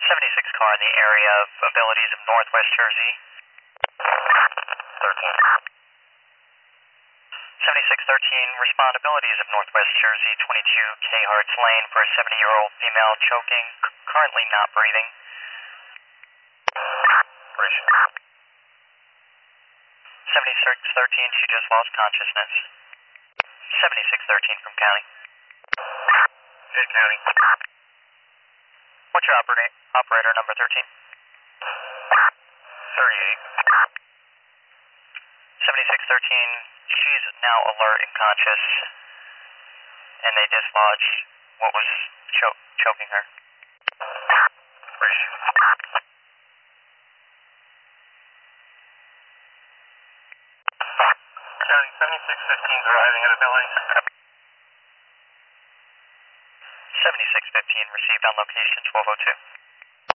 76 car in the area of abilities of Northwest Jersey. 13. 7613, respond abilities of Northwest Jersey, 22 K Harts Lane for a 70-year-old female choking, currently not breathing. Bridge. 7613, she just lost consciousness. 7613 from County. Good County. What's your operator number 13? 38. 7613, she's now alert and conscious, and they dislodged what was choking her. Bridge. County 7615 arriving at abilities. 7615 received on location 1202.